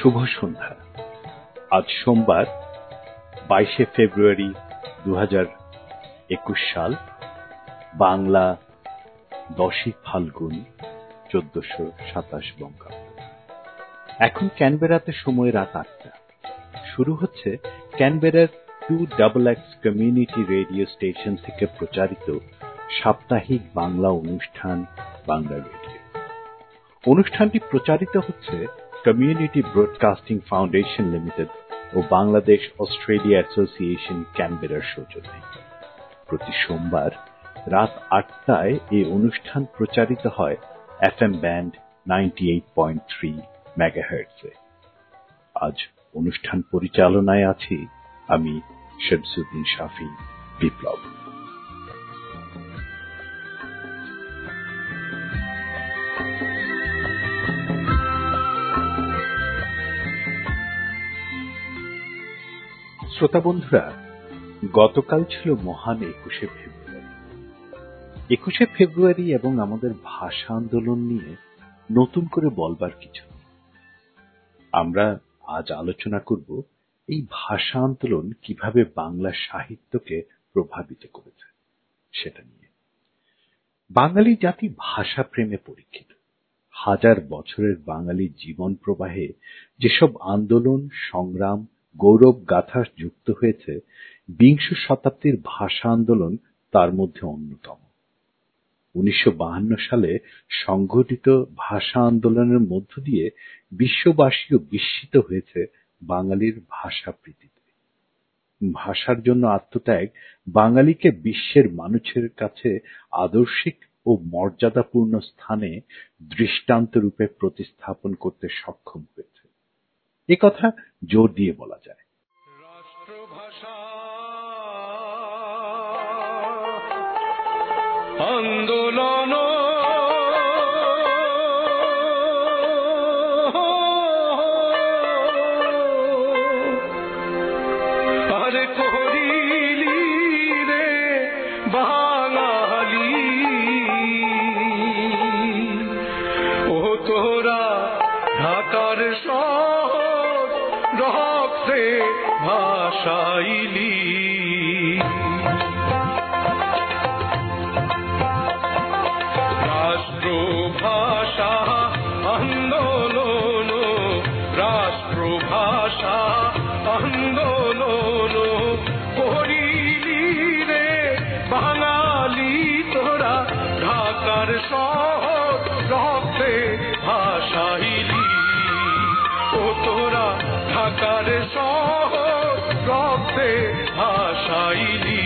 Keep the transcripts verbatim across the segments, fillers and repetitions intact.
শুভ সন্ধ্যা। আজ সোমবার বাইশে ফেব্রুয়ারি দু হাজার একুশ সাল, বাংলা দশই ফাল্গুন চোদ্দশো সাতাশ বঙ্গাব্দ। এখন ক্যানবেরাতে সময় রাত আটটা। শুরু হচ্ছে ক্যানবেরার two double X community radio station থেকে প্রচারিত সাপ্তাহিক বাংলা অনুষ্ঠান বাংলা রেডিও। অনুষ্ঠানটি প্রচারিত হচ্ছে কমিউনিটি ব্রডকাস্টিং ফাউন্ডেশন লিমিটেড ও বাংলাদেশ অস্ট্রেলিয়া অ্যাসোসিয়েশন ক্যানবেরার সৌজন্যে। প্রতি সোমবার রাত আটটায় এই অনুষ্ঠান প্রচারিত হয় F M band ninety eight point three মেগাহার্টজে। আজ অনুষ্ঠান পরিচালনায় আছি আমি শামসুদ্দিন শাফি বিপ্লব। শ্রোতা বন্ধুরা, গতকাল ছিল মহান একুশে ফেব্রুয়ারি। একুশে ফেব্রুয়ারি এবং আমাদের ভাষা আন্দোলন নিয়ে নতুন করে বলবার কিছু নেই। আমরা আজ আলোচনা করব এই ভাষা আন্দোলন কিভাবে বাংলা সাহিত্যকে প্রভাবিত করেছে সেটা নিয়ে। বাঙালি জাতি ভাষা প্রেমে পরীক্ষিত। হাজার বছরের বাঙালি জীবন প্রবাহে যেসব আন্দোলন, সংগ্রাম, গৌরব গাথা যুক্ত হয়েছে, বিংশ শতাব্দীর ভাষা আন্দোলন তার মধ্যে অন্যতম। উনিশশো বাহান্ন সালে সংঘটিত ভাষা আন্দোলনের মধ্য দিয়ে বিশ্ববাসীও বিস্মিত হয়েছে বাঙালির ভাষা প্রীতিতে। ভাষার জন্য আত্মত্যাগ বাঙালিকে বিশ্বের মানুষের কাছে আদর্শিক ও মর্যাদাপূর্ণ স্থানে দৃষ্টান্ত রূপে প্রতিস্থাপন করতে সক্ষম হয়েছে, এ কথা জোর দিয়ে বলা যায়। রাষ্ট্রভাষা আন্দোলন আরে করিলি রে বাঙালি, ও তোরা ঢাকার শহর রক্তে ভাষাইলি। রাষ্ট্রভাষা আন্দোলন, রাষ্ট্রভাষা আন্দোলন করিলি রে বাঙালি, তোরা ঢাকার শহর রক্তে ভাষাইলি, ও তোরা ঢাকার শহর রক্তে ভাষাইলি।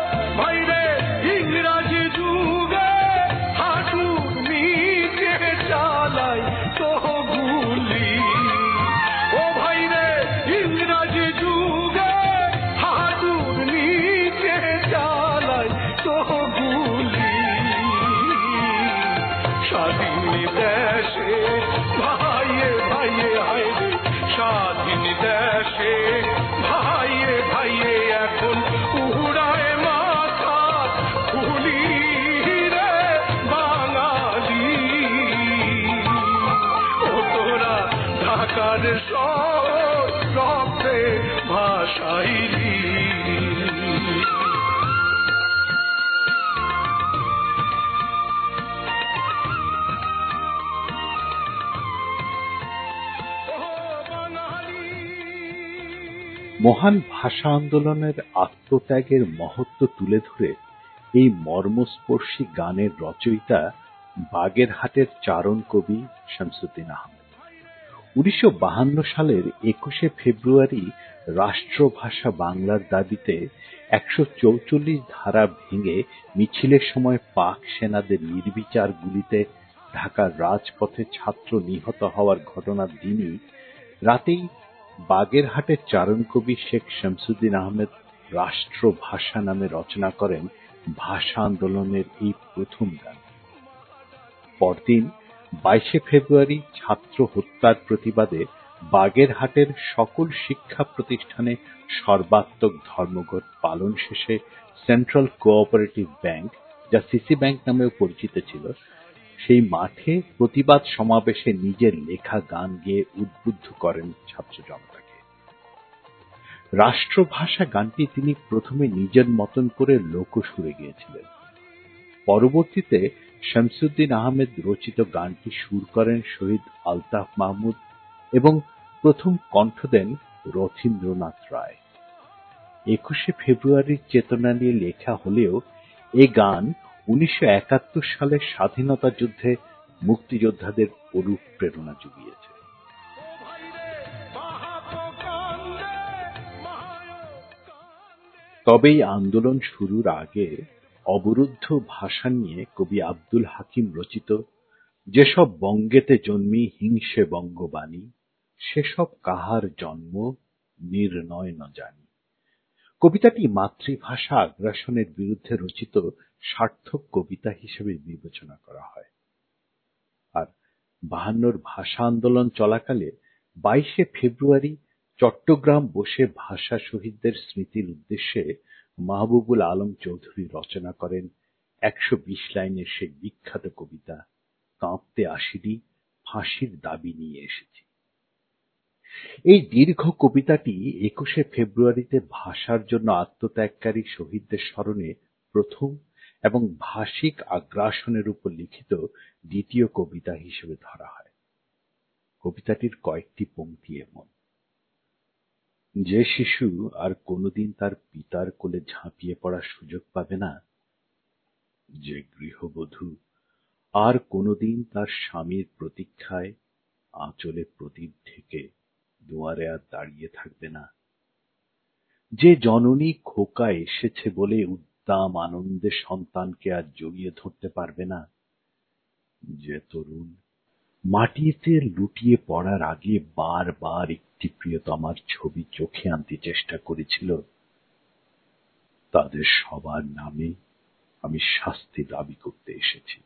ইংরাজি যুগে হাঁটুর নিচে ভাসাইলি। মহান ভাষা আন্দোলনের আত্মত্যাগের মহত্ব তুলে ধরে এই মর্মস্পর্শী গানের রচয়িতা বাগেরহাটের চারণ কবি শামসুদ্দিন আহমেদ। উনিশশো বাহান্ন সালের একুশে ফেব্রুয়ারি রাষ্ট্রভাষা বাংলার দাবিতে একশো চৌচল্লিশ ধারা ভেঙে মিছিলের সময় পাক সেনাদের নির্বিচার গুলিতে ঢাকার রাজপথে ছাত্র নিহত হওয়ার ঘটনার দিনই রাতেই বাগেরহাটের চারণ কবি শেখ শামসুদ্দিন আহমেদ রাষ্ট্রভাষা নামে রচনা করেন ভাষা আন্দোলনের এই প্রথম গান। পরদিন বাইশে ফেব্রুয়ারি ছাত্র হত্যার প্রতিবাদে বাগেরহাটের সকল শিক্ষা প্রতিষ্ঠানে সর্বাত্মক ধর্মঘট পালন শেষে সেন্ট্রাল কোঅপারেটিভ ব্যাংক, যা সিসি ব্যাংক নামেও পরিচিত ছিল, সেই মাঠে প্রতিবাদ সমাবেশে নিজের লেখা গান গেয়ে উদ্বুদ্ধ করেন ছাত্র জনতাকে। রাষ্ট্রভাষা গানটি তিনি প্রথমে নিজের মতন করে লোকসুরে গেয়েছিলেন। পরবর্তীতে শামসুদ্দিন আহমেদ রচিত গানটি সুর করেন শহীদ আলতাফ মাহমুদ এবং প্রথম কণ্ঠ দেন রথীন্দ্রনাথ রায়। একুশে ফেব্রুয়ারির চেতনা নিয়ে লেখা হলেও এ গান উনিশশো একাত্তর সালের স্বাধীনতা যুদ্ধে মুক্তিযোদ্ধাদের অনুপ্রেরণা জুগিয়েছে। তবে এই আন্দোলন শুরুর আগে অবরুদ্ধ ভাষা নিয়ে কবি আব্দুল হাকিম রচিত যেসব বঙ্গেতে জন্মি হিংসে বঙ্গবাণী, সেসব কাহার জন্ম নির্ণয় ন জানি, কবিতাটি মাতৃভাষা আগ্রাসনের বিরুদ্ধে রচিত সার্থক কবিতা হিসেবে বিবেচনা করা হয়। আর বাহান্নর ভাষা আন্দোলন চলাকালে বাইশে ফেব্রুয়ারি চট্টগ্রাম বসে ভাষা শহীদদের স্মৃতির উদ্দেশ্যে মাহবুবুল আলম চৌধুরী রচনা করেন একশো বিশ লাইনের সেই বিখ্যাত কবিতা কাঁপতে আসিনি, ফাঁসির দাবি নিয়ে এসেছি। এই দীর্ঘ কবিতাটি একুশে ফেব্রুয়ারিতে ভাষার জন্য আত্মত্যাগকারী শহীদদের স্মরণে প্রথম এবং ভাষিক আগ্রাসনের উপর লিখিত দ্বিতীয় কবিতা হিসেবে ধরা হয়। কবিতাটির কয়েকটি পংক্তি এমন: যে শিশু আর কোনোদিন তার পিতার কোলে ঝাঁপিয়ে পড়ার সুযোগ পাবে না, যে গৃহবধূ আর কোনোদিন তার স্বামীর প্রতীক্ষায় আঁচলে প্রদীপ ঢেকে দুয়ারে আর দাঁড়িয়ে থাকবে না, যে জননী খোকা এসেছে বলে উদ্দাম আনন্দে সন্তানকে আর জড়িয়ে ধরতে পারবে না, যে তরুণ মাটিতে লুটিয়ে পড়ার আগে বারবার একটি প্রিয়তমার ছবি চোখে আনতে চেষ্টা করেছিল, তাদের সবার নামে আমি শাস্তি দাবি করতে এসেছি।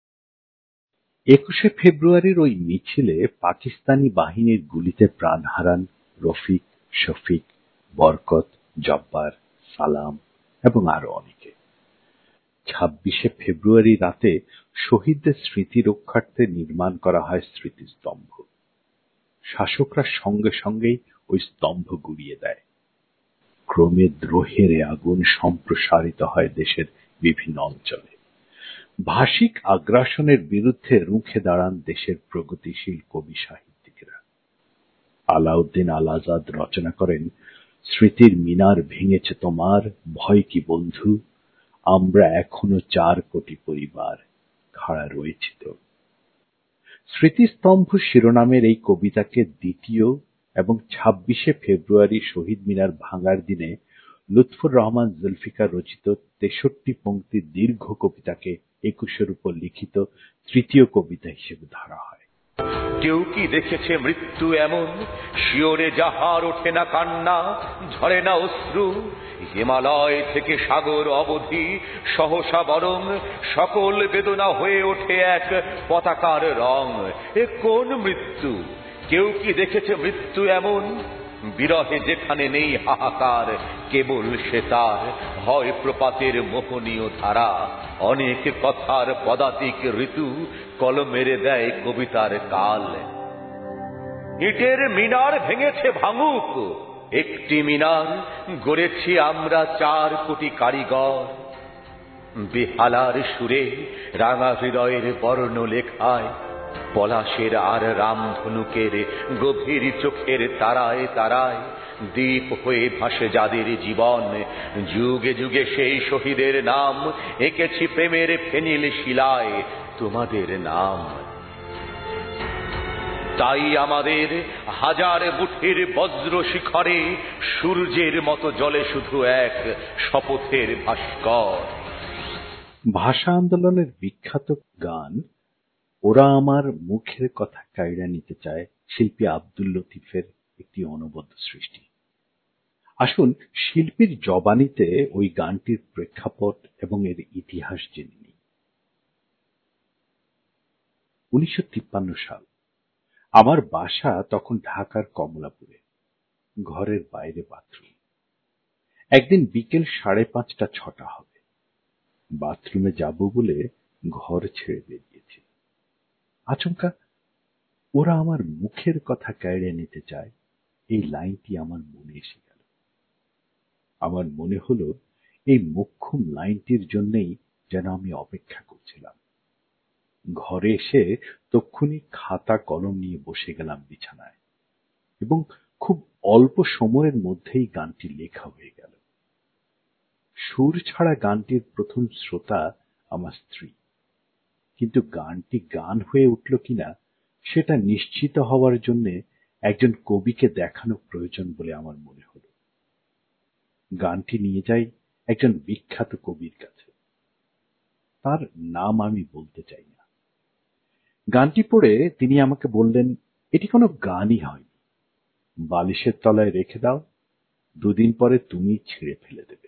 একুশে ফেব্রুয়ারির ওই মিছিলে পাকিস্তানি বাহিনীর গুলিতে প্রাণ হারান রফিক, শফিক, বরকত, জব্বার, সালাম এবং আরো অনেকে। ছাব্বিশে ফেব্রুয়ারি রাতে শহীদদের স্মৃতি রক্ষার্থে নির্মাণ করা হয় স্মৃতিস্তম্ভ। শাসকরা সঙ্গে সঙ্গেই ওই স্তম্ভ গুড়িয়ে দেয়। ক্রমে দ্রোহের আগুন সম্প্রসারিত হয় দেশের বিভিন্ন অঞ্চলে। ভাষিক আগ্রাসনের বিরুদ্ধে রুখে দাঁড়ান দেশের প্রগতিশীল কবি সাহিত্যিকেরা। আলাউদ্দিন আল আজাদ রচনা করেন স্মৃতির মিনার ভেঙেছে তোমার, ভয় কি বন্ধু, আমরা এখনো চার কোটি পরিবার খাড়া রয়েছি তো। স্মৃতিস্তম্ভ শিরোনামের এই কবিতাকে দ্বিতীয় এবং ছাব্বিশে ফেব্রুয়ারি শহীদ মিনার ভাঙার দিনে লুৎফর রহমান জুলফিকার রচিত তেষট্টি পংক্তির দীর্ঘ কবিতাকে একুশের উপর লিখিত তৃতীয় কবিতা হিসেবে ধরা হয়। কেউ কি দেখেছে মৃত্যু এমন, শিওরে যাহার ওঠে না কান্না, ঝরে না অশ্রু, হিমালয় থেকে সাগর অবধি সহসা বরং সকল বেদনা হয়ে ওঠে এক পতাকার রং। এ কোন মৃত্যু? কেউ কি দেখেছে মৃত্যু এমন, বিরহে যেখানে নেই হাহাকার, কেবল সে তার হয় প্রপাতের মোহনীয় ধারা, অনেক কথার পদাতিক ঋতু কলমেরে দেয় কবিতার কাল। ইটের মিনার ভেঙেছে ভাঙুক, একটি মিনার গড়েছি আমরা চার কোটি কারিগর। বেহালার সুরে রাঙা হৃদয়ের বর্ণ লেখায়, পলাশের আর রামধনুকের গভীর চোখের তারায় তারায় দ্বীপ হয়ে ভাসে যাদের জীবন। যুগে যুগে সেই শহীদের নাম এঁকেছি প্রেমের ফেনিল শিলায় তোমাদের নাম। তাই আমাদের হাজার বুঠির বজ্র শিখরে সূর্যের মতো জ্বলে শুধু এক শপথের ভাস্কর। ভাষা আন্দোলনের বিখ্যাত গান ওরা আমার মুখের কথা কাইড়া নিতে চায় শিল্পী আব্দুল লতিফের একটি অনবদ্য সৃষ্টি। আসুন শিল্পীর জবানিতে ওই গানটির প্রেক্ষাপট এবং এর ইতিহাস জেনে নিই। উনিশশো তিপ্পান্ন সাল। আমার বাসা তখন ঢাকার কমলাপুরে, ঘরের বাইরে বাথরুম। একদিন বিকেল সাড়ে পাঁচটা ছটা হবে, বাথরুমে যাব বলে ঘর ছেড়ে বেরিয়েছি। আচমকা ওরা আমার মুখের কথা কেড়ে নিতে চায়, এই লাইনটি আমার মনে এসে গেল। আমার মনে হলো এই মোক্ষম লাইনটির জন্যই যেন আমি অপেক্ষা করছিলাম। ঘরে এসে তক্ষুনি খাতা কলম নিয়ে বসে গেলাম বিছানায়, এবং খুব অল্প সময়ের মধ্যেই গানটি লেখা হয়ে গেল। সুর ছাড়া গানটির প্রথম শ্রোতা আমার স্ত্রী, কিন্তু গানটি গান হয়ে উঠল কিনা সেটা নিশ্চিত হওয়ার জন্য একজন কবিকে দেখানো প্রয়োজন বলে আমার মনে হলো। গানটি নিয়ে যাই একজন বিখ্যাত কবির কাছে, তার নাম আমি বলতে চাই না। গানটি পড়ে তিনি আমাকে বললেন, এটি কোনো গানই হয়নি, বালিশের তলায় রেখে দাও, দুদিন পরে তুমি ছিঁড়ে ফেলে দেবে।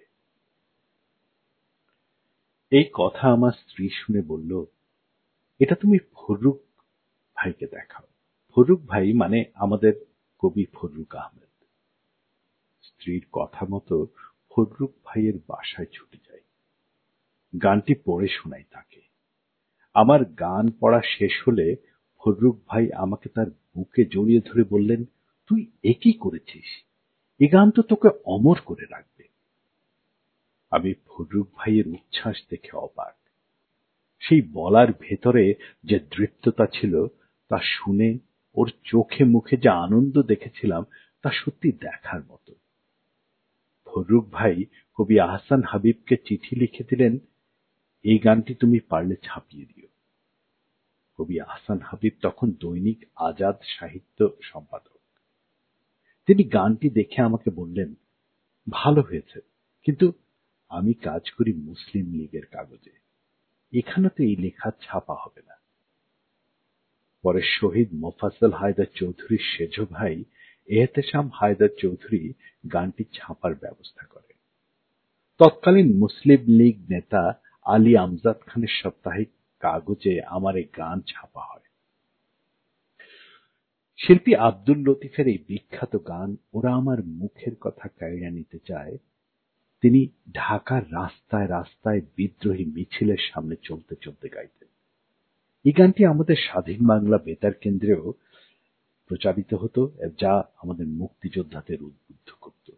এই কথা আমার স্ত্রী শুনে বলল, এটা তুমি ফররুখ ভাইকে দেখাও। ফররুখ ভাই মানে আমাদের কবি ফররুখ আহমেদ। স্ত্রীর কথা মতো ফররুখ ভাইয়ের বাসায় ছুটে যাই, গানটি পড়ে শোনাই তাকে। আমার গান পড়া শেষ হলে ফররুখ ভাই আমাকে তার বুকে জড়িয়ে ধরে বললেন, তুই এ কি করেছিস, এ গান তো তোকে অমর করে রাখবে। আমি ফররুখ ভাইয়ের উচ্ছ্বাস দেখে অবাক। সেই বলার ভেতরে যে দৃপ্ততা ছিল তা শুনে ওর চোখে মুখে যে আনন্দ দেখেছিলাম তা সত্যি দেখার মতো। ফররুখ ভাই কবি আহসান হাবিবকে চিঠি লিখে দিলেন, এই গানটি তুমি পারলে ছাপিয়ে দিও। কবি আহসান হাবিব তখন দৈনিক আজাদ সাহিত্য সম্পাদক। তিনি গানটি দেখে আমাকে বললেন, ভালো হয়েছে, কিন্তু আমি কাজ করি মুসলিম লীগের কাগজে, এখানে তো এই লেখা ছাপা হবে না। পরে শহীদ মোফাজ্জল হায়দার চৌধুরীর সেজ ভাই এহতেশাম হায়দার চৌধুরী গানটি ছাপার ব্যবস্থা করে। তৎকালীন মুসলিম লীগ নেতা আলী আমজাদ খানের সাপ্তাহিক কাগজে আমার এই গান ছাপা হয়। শিল্পী আব্দুল লতিফের এই বিখ্যাত গান ওরা আমার মুখের কথা কাইড়া নিতে চায় তিনি ঢাকার রাস্তায় রাস্তায় বিদ্রোহী মিছিলের সামনে চলতে চলতে গাইতেন। এই গানটি আমাদের স্বাধীন বাংলা বেতার কেন্দ্রেও প্রচারিত হতো, যা আমাদের মুক্তিযোদ্ধাদের উদ্বুদ্ধ করত।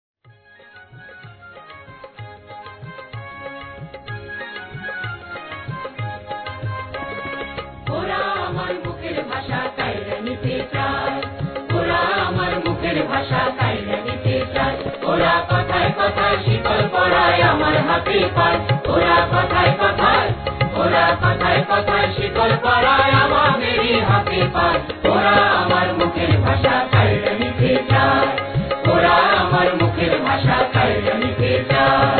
ওরা আমার মুখের ভাষা কাইড়া নিতে চায়, ওরা আমার মুখের ভাষা কাইড়া নিতে চায়। ওরা কথায় কথায় শিকল পরায় আমার হাতে পায়, ওরা কথায় কথায়, ওরা কথায় কথায় শিকল পরায় আমাদেরই হাতে পায়। ওরা আমার মুখের ভাষা কাইড়া নিতে চায়, ওরা আমার মুখের ভাষা কাইড়া নিতে চায়।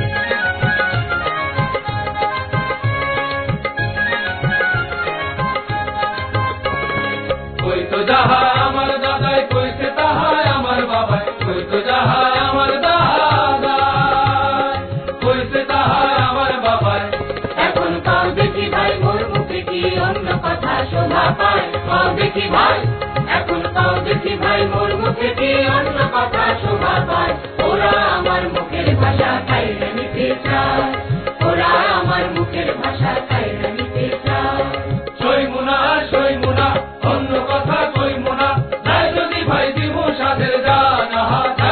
কই তো যাহা আমার দাদাই কইছে তাহাই আমার বাবাই, কই তো যাহা আমার দাদাই কইছে তাহাই আমার বাবাই। এখন কাউ দেখি ভাই মোর মুখে কি অন্য কথা শোভা পায়, কাউ দেখি ভাই, এখন কাউ দেখি ভাই মোর মুখে কি অন্য কথা শোভা পায়। ওরা আমার মুখের ভাষা কাইড়া নিতে চায়, ওরা আমার মুখের ভাষা কাইড়া নিতে চায়। সই মুনা সই মুনা অন্য কথা কই মুনা, নাই যদি ভাই দিব সাধের জান, আহা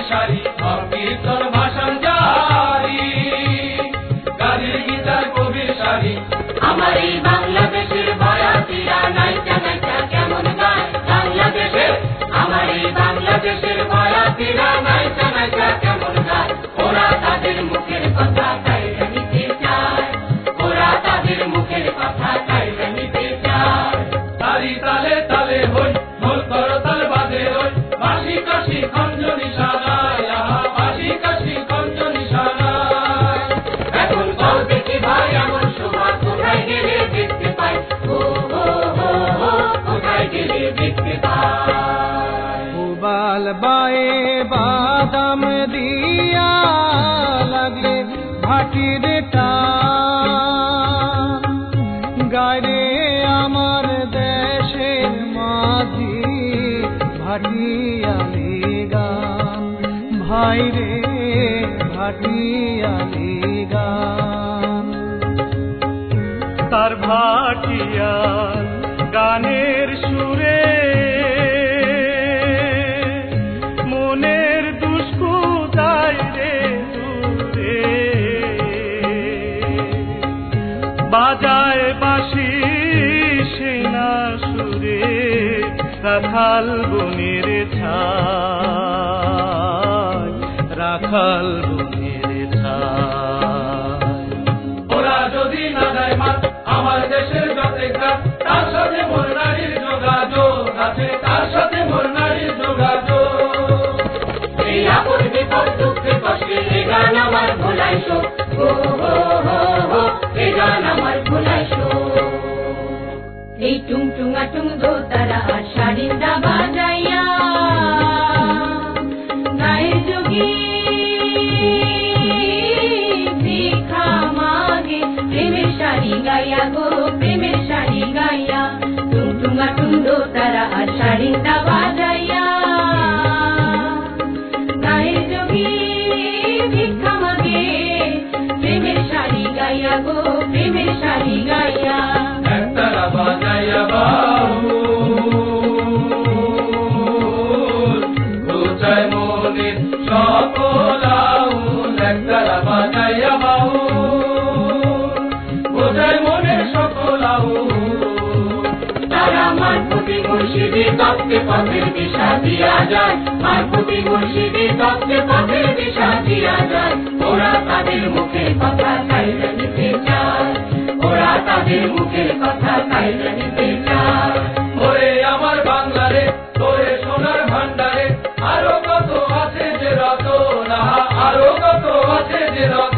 সারি সব কীর্তন ভাষণ জারি গানের গীতার কবির সারি আমার এই বাংলাদেশের বয়াতিরা নাইচা নাইচা কেমন গায় বাংলাদেশে আমার এই বাংলাদেশের বয়াতিরা নাইচা নাইচা কেমন গায় ওরা তাদের মুখের কথা কাইরা নিতে চায় ওরা তাদের মুখের কথা কাইরা নিতে চায় তারি তালে তালে হই ঢোল করতাল বাজে হই বাঁশি কাশি খঞ্জ নিশানায় আহা বাঁশি কাশি খঞ্জ নিশানায় এখন বল দেখি ভাই এমন শোভা কোথায় গেলে দেখতে পাই ও ও ও ও কোথায় গেলে দেখতে পাই উবাল বায়ে বাদাম দিয়া লাগলে ভাটির টান গায়ে আমার দেশের মাঝি ভাটিয়ালি গান ভাইরে ভাটিয়ালি গান তার ভাটিয়াল গানের সুরে মনের দুষ্কু যায় রে দূরে বাজায় বাঁশি সেনা সুরে রাখাল বনের ছায় রাখাল বনের ছায় ওরা যদি না দেয় মাত আমার দেশের যতে গান তার সাথে মোর নারীর যোগাযোগ আছে তার সাথে মোর নারীর যোগাযোগ এই আপন বিপদ দুঃখে কষ্টে এ গান আমার ভোলাইছো ও হো হো হো এ গান আমার ভোলাইছো এই টুং টুঙা টুং দোতারা আর শাড়িন্দা বাজাইয়া গায়ের যোগী ভিক্ষা মাগে প্রেমের শাড়ি গাইয়া গো প্রেমের শাড়ি গাইয়া টুং টুঙা টুং দোতারা আর শাড়িন্দা বাজাইয়া গায়ের যোগী ভিক্ষা মাগে প্রেমের শাড়ি গাইয়া গো প্রেমের শাড়ি গাইয়া একতারা বাজাইয়া বাবু ঘুচায় মনের সকল আউল একতারা বাজাইয়া বাবু ঘুচায় মনের সকল আউল তারা মারফতি মুর্শিদি তত্ত্বে পথের দিশা দিয়া যায় মারফতি মুর্শিদি তত্ত্বে পথের দিশা দিয়া যায় ওরা তাদের মুখের কথা কাইরা নিতে চায় ওরা তাদের মুখের কথা কাইরা নিতে চায় ওরে আমার বাংলারে তোরে সোনার ভান্ডারে আরো কত আছে যে রত না আরো কত আছে যে রত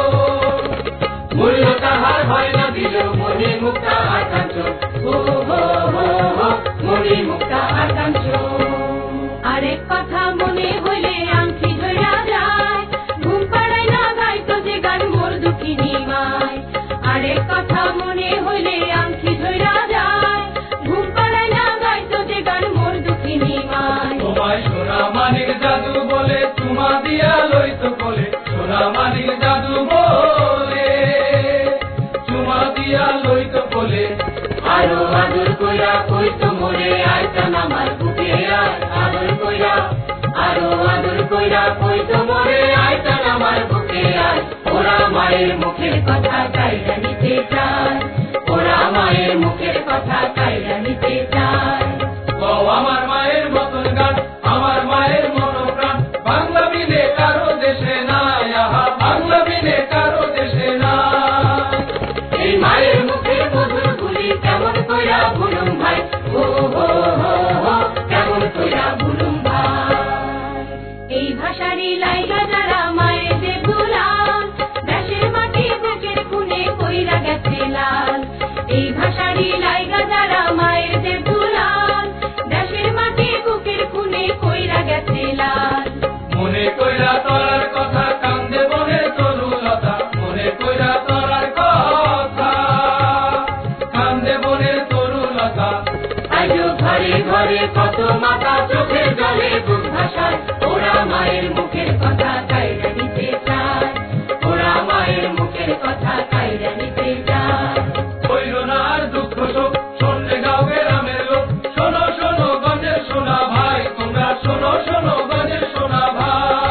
মূল্য তাহার হয় না দিলেও মনে মুক্তা আকাঙ্ক্ষ ও হো হো হো মনে মুক্তা আকাঙ্ক্ষ আরেক কথা মনে হইলে আংটি ধরা যায় ঘুম পাড়ায় না গাইতো যে গান মোর দুঃখিনী মায় আরেক কথা মনে হইলে আংটি ধরা যায় ঘুম পাড়ায় না গাইতো যে গান মোর দুঃখিনী মায় তোমায় সোনা মানিক জাদু বলে চুমা দিয়া লইতো কোলে সোনা মানিক জাদু বলে চুমা দিয়া লইতো কোলে আরো আদর কইরা কইতো মোরে আইতাম আমার বুকে আয় আদর কইরা আরো আদর কইরা কইতো মোরে আইতাম আমার বুকে আয় ওরা মায়ের মুখের কথা কাইরা নিতে চায় ওরা মায়ের মুখের কথা কাইরা নিতে চায় কও আমার মায়ের মতন গান আমার মায়ের মনোপ্রাণ বাংলা বিনে কারো দেশে নাই আহা বাংলা বিনে কারো দেশে নাই এই মায়ের মুখের মধুর গুলি কেমন কইরা ভুলুম ভাই ও হো হো হো কেমন কইরা ভুলুম ভাই এই ভাষারই লাইগা যারা মায়ের যে ভুলাল দেশের মাটি বুকের খুনে কইরা গেছে লাল এই ভাষারই লাইগা যারা মায়ের যে ভুলাল দেশের মাটি বুকের খুনে কইরা গেছে লাল মনে কইরা তোরার কথা কান্দে বনের তরুলতা মনে কইরা তোরার কথা কান্দে বনের তরুলতা আজও ঘরে ঘরে কত মাথা চোখের জলে বুক ভাষায় ওরা মায়ের মুখের কথা কাইরা নিতে চায় ওরা মায়ের মুখের কথা কাইরা নিতে চায় হইল না আর দুঃখ শোক শুনলে গাও গ্রামের লোক শোনো শোনো গঞ্জের সোনা ভাই তোমরা শোনো শোনো গঞ্জের সোনা ভাই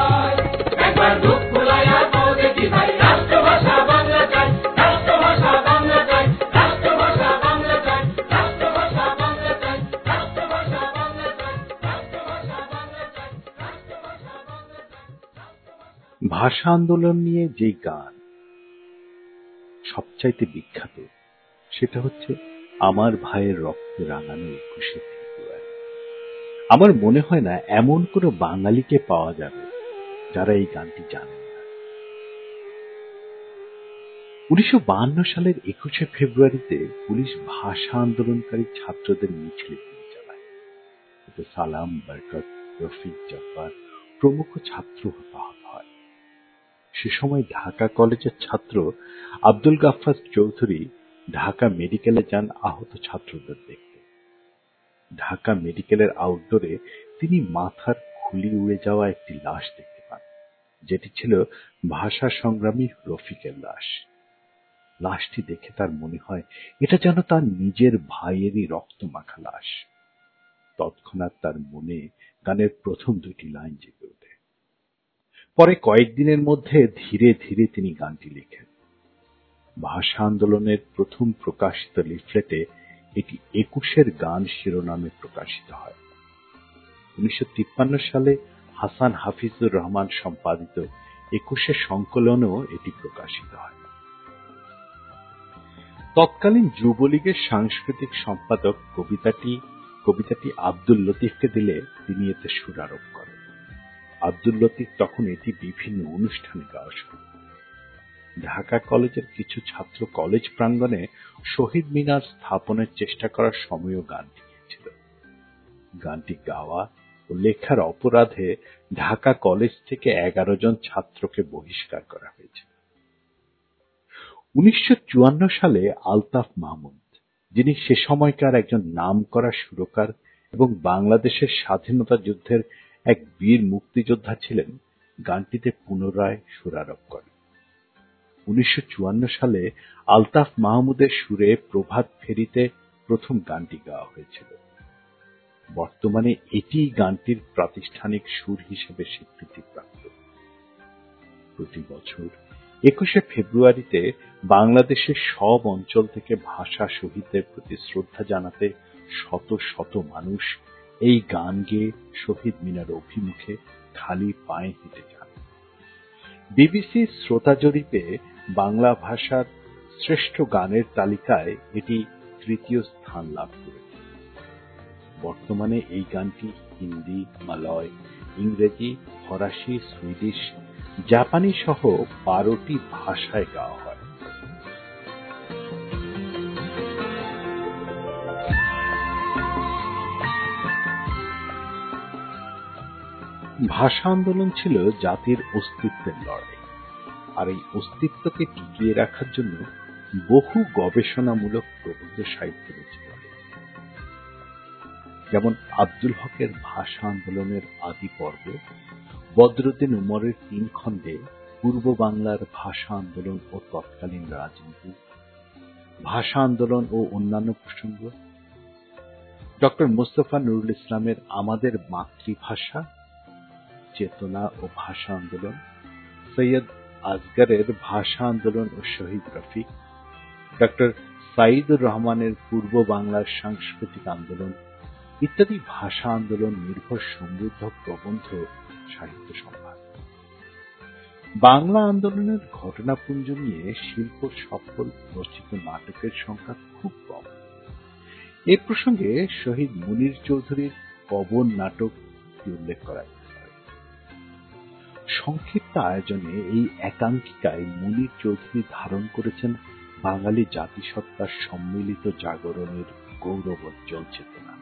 ভাষা আন্দোলন নিয়ে যে গান সবচাইতে বিখ্যাত সেটা হচ্ছে আমার ভাইয়ের রক্তে রাঙানো একুশে ফেব্রুয়ারি। আমার মনে হয় না এমন কোনো বাঙালিকে পাওয়া যাবে যারা এই গানটি জানেন না। উনিশশো বাহান্ন সালের একুশে ফেব্রুয়ারিতে পুলিশ ভাষা আন্দোলনকারী ছাত্রদের মিছিল চালায়। এতে সালাম, বরকত, রফিক, জব্বার প্রমুখ ছাত্র হতাহত হয়। সে সময় ঢাকা কলেজের ছাত্র আব্দুল গাফফার চৌধুরী ঢাকা মেডিকেলে যান আহত ছাত্রদের দেখতে। ঢাকা মেডিকেলের আউটডোরে তিনি মাথার খুলি উড়ে যাওয়া একটি লাশ দেখতে পান, যেটি ছিল ভাষা সংগ্রামী রফিকের লাশ। লাশটি দেখে তার মনে হয় এটা যেন তার নিজের ভাইয়েরই রক্তমাখা লাশ। তৎক্ষণাৎ তার মনে গানের প্রথম দুটি লাইন জেগে ওঠে। পরে কয়েকদিনের মধ্যে ধীরে ধীরে তিনি গানটি লেখেন। ভাষা আন্দোলনের প্রথম প্রকাশিত লিফলেটে এটি একুশের গান শিরোনামে প্রকাশিত হয়। উনিশশো তিপ্পান্ন সালে হাসান হাফিজুর রহমান সম্পাদিত একুশের সংকলনেও এটি প্রকাশিত হয়। তৎকালীন যুবলীগের সাংস্কৃতিক সম্পাদক কবিতাটি কবিতাটি আব্দুল লতিফকে দিলে তিনি এতে সুর আরোপ করেন। আব্দুল লতিফ তখন এটি বিভিন্ন অনুষ্ঠানে গাওয়া শুরু করেন। ঢাকা কলেজের কিছু ছাত্র কলেজ প্রাঙ্গণে শহীদ মিনার স্থাপনের চেষ্টা করার সময়ও গানটি গিয়েছিল। গানটি গাওয়া ও লেখার অপরাধে ঢাকা কলেজ থেকে এগারো জন ছাত্রকে বহিষ্কার করা হয়েছিল। উনিশশো চুয়ান্ন সালে আলতাফ মাহমুদ, যিনি সে সময়কার একজন নামকরা সুরকার এবং বাংলাদেশের স্বাধীনতা যুদ্ধের এক বীর মুক্তিযোদ্ধা ছিলেন, গানটিতে পুনরায় সুর আরোপ করেন। উনিশশো চুয়ান্ন সালে আলতাফ মাহমুদের সুরে প্রভাত ফেরিতে প্রথম গানটি গাওয়া হয়েছিল। বর্তমানে এটি গানটির প্রাতিষ্ঠানিক সুর হিসেবে স্বীকৃতিপ্রাপ্ত। প্রতি বছর একুশে ফেব্রুয়ারিতে বাংলাদেশের সব অঞ্চল থেকে ভাষা শহীদদের প্রতি শ্রদ্ধা জানাতে শত শত মানুষ এই গান গেয়ে শহীদ মিনার অভিমুখে খালি পায়ে হেঁটে যান। বিবিসি শ্রোতা জরিপে বাংলা ভাষার শ্রেষ্ঠ গানের তালিকায় এটি তৃতীয় স্থান লাভ করেছে। বর্তমানে এই গানটি হিন্দি, মালয়, ইংরেজি, ফরাসি, সুইডিশ, জাপানি সহ বারোটি ভাষায় গাওয়া হয়। ভাষা আন্দোলন ছিল জাতির অস্তিত্বের লড়াই, আর এই অস্তিত্বকে টিকিয়ে রাখার জন্য বহু গবেষণামূলক প্রবন্ধ সাহিত্য রচিত হয়েছে। যেমন আব্দুল হকের ভাষা আন্দোলনের আদি পর্ব, বদরুদ্দিন উমরের তিন খণ্ডে পূর্ব বাংলার ভাষা আন্দোলন ও তৎকালীন রাজনীতি, ভাষা আন্দোলন ও অন্যান্য প্রসঙ্গ, ডক্টর মোস্তফা নুরুল ইসলামের আমাদের মাতৃভাষা, চেতনা ও ভাষা আন্দোলন, সৈয়দ আসগরের ভাষা আন্দোলন ও শহীদ রফিক, ডক্টর সাইদুর রহমানের পূর্ব বাংলার সাংস্কৃতিক আন্দোলন ইত্যাদি ভাষা আন্দোলন নির্ভর সমৃদ্ধ প্রবন্ধ সাহিত্য সম্ভার। বাংলা আন্দোলনের ঘটনাপুঞ্জ নিয়ে শিল্প সফল রচিত নাটকের সংখ্যা খুব কম। এ প্রসঙ্গে শহীদ মুনীর চৌধুরীর পবন নাটক উল্লেখ করা যেতে পারে। সংক্ষিপ্ত আয়োজনে এই একাঙ্কিকায় মুনীর চৌধুরী ধারণ করেছেন বাঙালি জাতিসত্তার সম্মিলিত জাগরণের গৌরবোজ্জ্বল চেতনা।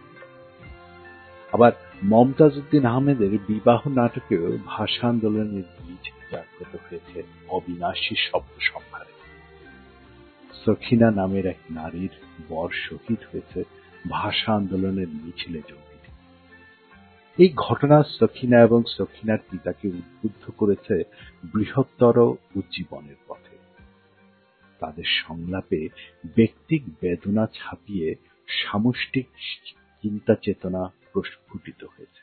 আবার মমতাজ উদ্দিন আহমেদের বিবাহ নাটকেও ভাষা আন্দোলনের বীজ জাগ্রত হয়েছে অবিনাশী শব্দ সম্ভারে। সখিনা নামের এক নারীর বর শহীদ হয়েছে ভাষা আন্দোলনের মিছিলে যোগ দিতে। এই ঘটনা সখিনা এবং সখিনার পিতাকে উদ্বুদ্ধ করেছে বৃহত্তর উজ্জীবনের পথে। তাদের সংলাপে ব্যক্তিক বেদনা ছাপিয়ে সামষ্টিক চিন্তা চেতনা প্রস্ফুটিত হয়েছে।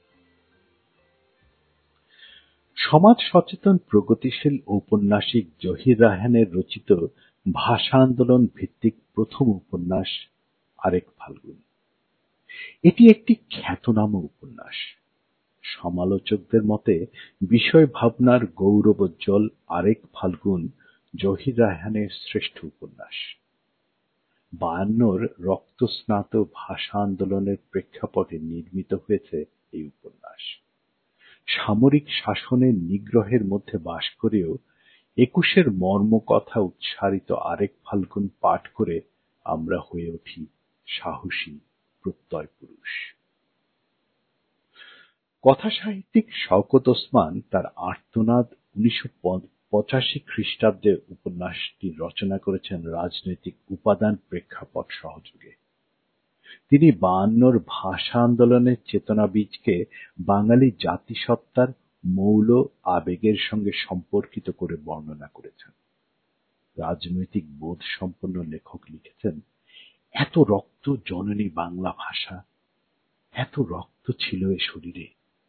সমাজ সচেতন প্রগতিশীল ঔপন্যাসিক জহির রায়হানের রচিত ভাষা আন্দোলন ভিত্তিক প্রথম উপন্যাস আরেক ফাল্গুন। এটি একটি খ্যাতনামা উপন্যাস। সমালোচকদের মতে বিষয় ভাবনার গৌরবোজ্জ্বল আরেক ফাল্গুন জহির রায়হানের শ্রেষ্ঠ উপন্যাস। বায়ান্নর রক্তস্নাত ভাষা আন্দোলনের প্রেক্ষাপটে নির্মিত হয়েছে এই উপন্যাস। সামরিক শাসনের নিগ্রহের মধ্যে বাস করেও একুশের মর্মকথা উচ্চারিত আরেক ফাল্গুন পাঠ করে আমরা হয়ে উঠি সাহসী প্রত্যয় পুরুষ। কথা সাহিত্যিক শওকত ওসমান তার আর্তনাদ উনিশশো পঁচাশি খ্রিস্টাব্দে উপন্যাসটি রচনা করেছেন রাজনৈতিক উপাদান প্রেক্ষাপট সহযোগে। তিনি বায়ান্নর ভাষা আন্দোলনের চেতনা বীজকে বাঙালি জাতিসত্তার মৌল আবেগের সঙ্গে সম্পর্কিত করে বর্ণনা করেছেন। রাজনৈতিক বোধ সম্পন্ন লেখক লিখেছেন, এত রক্ত জননী বাংলা ভাষা, এত রক্ত ছিল এ শরীরে।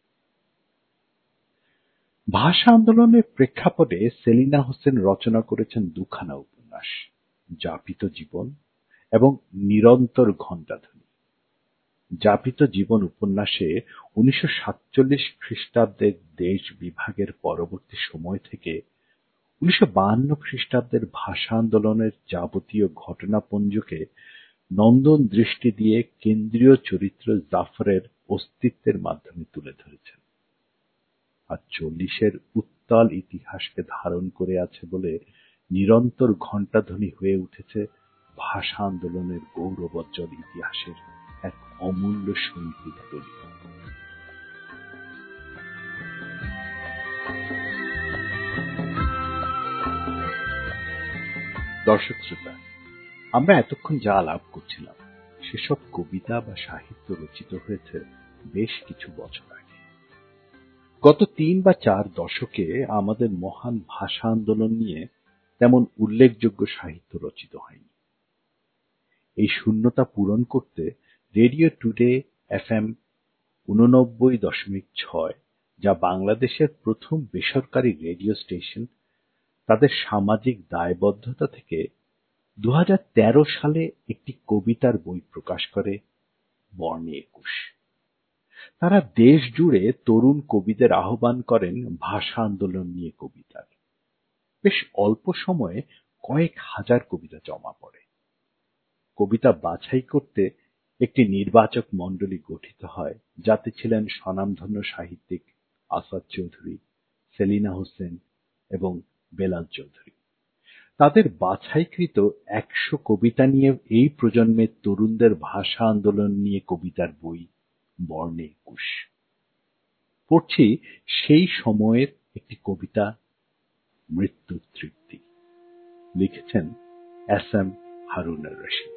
ভাষা আন্দোলনের প্রেক্ষাপটে সেলিনা হোসেন রচনা করেছেন দুখানা উপন্যাস, যাপিত জীবন এবং নিরন্তর ঘণ্টাধ্বনি। যাপিত জীবন উপন্যাসে উনিশশো সাতচল্লিশ খ্রিস্টাব্দের দেশ বিভাগের পরবর্তী সময় থেকে উনিশশো বাহান্ন খ্রিস্টাব্দের ভাষা আন্দোলনের যাবতীয় ঘটনাপুঞ্জকে নন্দন দৃষ্টি দিয়ে কেন্দ্রীয় চরিত্র জাফরের অস্তিত্বের মাধ্যমে তুলে ধরেছেন। আর চল্লিশের উত্তাল ইতিহাসকে ধারণ করে আছে বলে নিরন্তর ঘণ্টাধ্বনি হয়ে উঠেছে ভাষা আন্দোলনের গৌরবোজ্জ্বল ইতিহাসের এক অমূল্য সঙ্গীত দলিল। দর্শক শ্রোতা, আমরা এতক্ষণ যা আলাপ করছিলাম সেসব কবিতা বা সাহিত্য রচিত হয়েছে বেশ কিছু বছর আগে। গত তিন বা চার দশকে আমাদের মহান ভাষা আন্দোলন নিয়ে তেমন উল্লেখযোগ্য সাহিত্য রচিত হয়নি। এই শূন্যতা পূরণ করতে রেডিও টুডে এফ এম উননব্বই দশমিক ছয়, যা বাংলাদেশের প্রথম বেসরকারি রেডিও স্টেশন, তাদের সামাজিক দায়বদ্ধতা থেকে দু হাজার তেরো সালে একটি কবিতার বই প্রকাশ করে, বর্ণে একুশ। তারা দেশ জুড়ে তরুণ কবিদের আহ্বান করেন ভাষা আন্দোলন নিয়ে কবিতার। বেশ অল্প সময়ে কয়েক হাজার কবিতা জমা পড়ে। কবিতা বাছাই করতে একটি নির্বাচক মণ্ডলী গঠিত হয়, যাতে ছিলেন স্বনামধন্য সাহিত্যিক আসাদ চৌধুরী, সেলিনা হোসেন এবং বেলাল চৌধুরী। তাদের বাছাইকৃত একশো কবিতা নিয়ে এই প্রজন্মের তরুণদের ভাষা আন্দোলন নিয়ে কবিতার বই, বর্ণে একুশ। পড়ছি সেই সময়ের একটি কবিতা, মৃত্যুর তৃপ্তি। লিখেছেন এস এম হারুনুর রশিদ।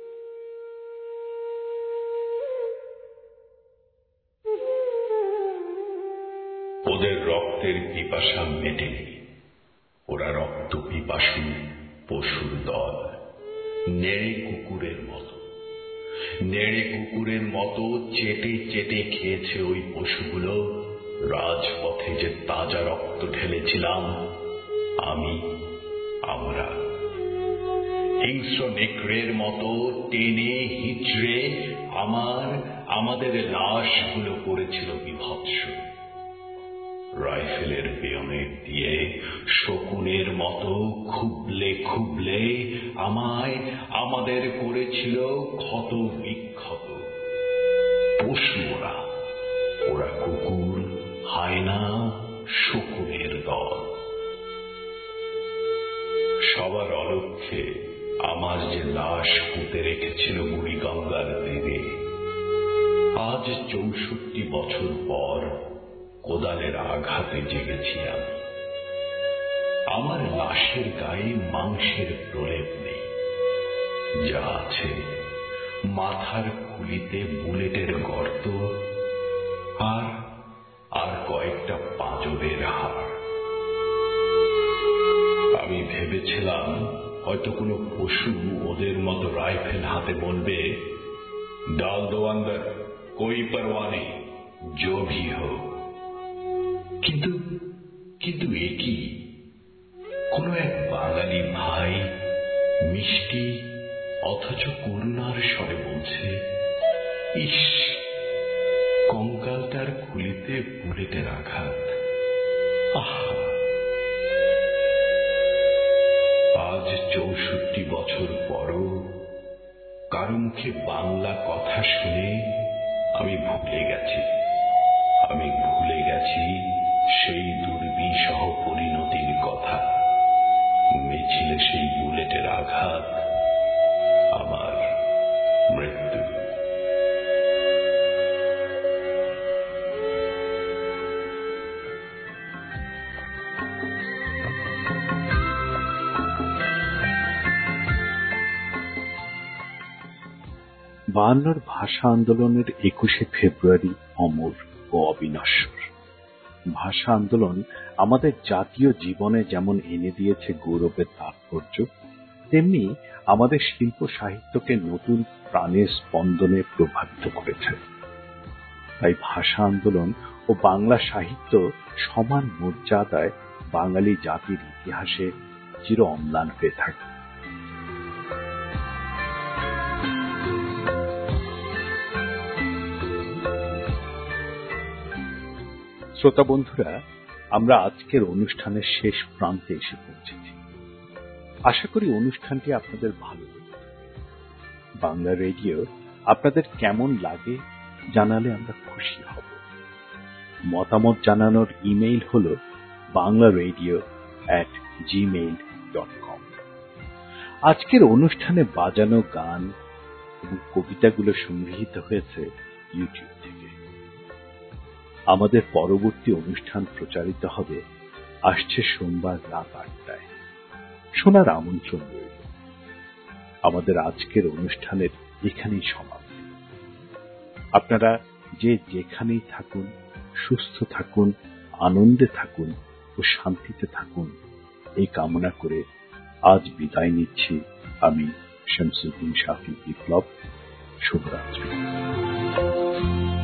ওদের রক্তের পিপাসা মেটেনি, ওরা রক্ত পিপাসী পশুর দল, নেড়ে কুকুরের মতো নেড়ে কুকুরের মতো চেটে চেটে খেয়েছে ওই পশুগুলো রাজপথে যে তাজা রক্ত ঢেলেছিলাম আমি, আমরা। হিংস্র নেকড়ের মতো টেনে হিচড়ে আমার আমাদের লাশগুলো করেছিল বিভৎস। রাইফেলের বেয়নেট দিয়ে শকুনের মতো খুবলে খুবলে আমায় আমাদের করেছিল ক্ষত বিক্ষত। পশু ওরা, ওরা কুকুর, হায়না, শকুনের দল। সবার অলক্ষ্যে আমার যে লাশ পুঁতে রেখেছিল বুড়িগঙ্গার তীরে, আজ চৌষট্টি বছর পর কোদালের আঘাতে জেগেছি আমি। আমার লাশের গায়ে মাংসের প্রলেপ নেই, যা আছে মাথার খুলিতে বুলেটের গর্ত আর আর কয়েকটা পাঁজরের হাড়। আমি ভেবেছিলাম হয়তো কোনো পশু ওদের মতো রাইফেল হাতে বলবে, ডাল দো অন্দর, কোই পরোয়া নেই, জো ভি হো। কিন্তু কিন্তু একই কোন এক বাঙালি ভাই মিষ্টি অথচ করুণার স্বরে বলছে, ইস, কঙ্কালটার খুলিতে বুলেটের আঘাত। আহা, আজ চৌষট্টি বছর পরও কারো মুখে বাংলা কথা শুনে আমি ভুলে গেছি আমি ভুলে গেছি সেই দুর্বিষহ পরিণতির কথা। মিছিলে সেই বুলেটের আঘাত, আমার মৃত্যু। বায়ান্নর ভাষা আন্দোলনের একুশে ফেব্রুয়ারি অমর ও অবিনশ্বর। ভাষা আন্দোলন আমাদের জাতীয় জীবনে যেমন এনে দিয়েছে গৌরবের তাৎপর্য, তেমনি আমাদের শিল্প সাহিত্যকে নতুন প্রাণের স্পন্দনে প্রভাবিত করেছে। তাই ভাষা আন্দোলন ও বাংলা সাহিত্য সমান মর্যাদায় বাঙালি জাতির ইতিহাসে চির অম্লান হয়ে থাকে। শ্রোতা বন্ধুরা, আমরা আজকের অনুষ্ঠানের শেষ প্রান্তে এসে পৌঁছেছি। আশা করি অনুষ্ঠানটি আপনাদের ভালো লাগবে। বাংলা রেডিও আপনাদের কেমন লাগে জানালে আমরা খুশি হব। মতামত জানানোর ইমেইল হল Bangla radio at Gmail dot com. আজকের অনুষ্ঠানে বাজানো গান এবং কবিতাগুলো সংগৃহীত হয়েছে ইউটিউব থেকে। আমাদের পরবর্তী অনুষ্ঠান প্রচারিত হবে আসছে সোমবার রাত আটটায়। শোনার আমন্ত্রণ রইল। আমাদের আজকের অনুষ্ঠানের এখানেই সমাপ্তি। আপনারা যে যেখানেই থাকুন, সুস্থ থাকুন, আনন্দে থাকুন ও শান্তিতে থাকুন, এই কামনা করে আজ বিদায় নিচ্ছি আমি শামসুদ্দিন শাফি বিপ্লব। শুভরাত্রি।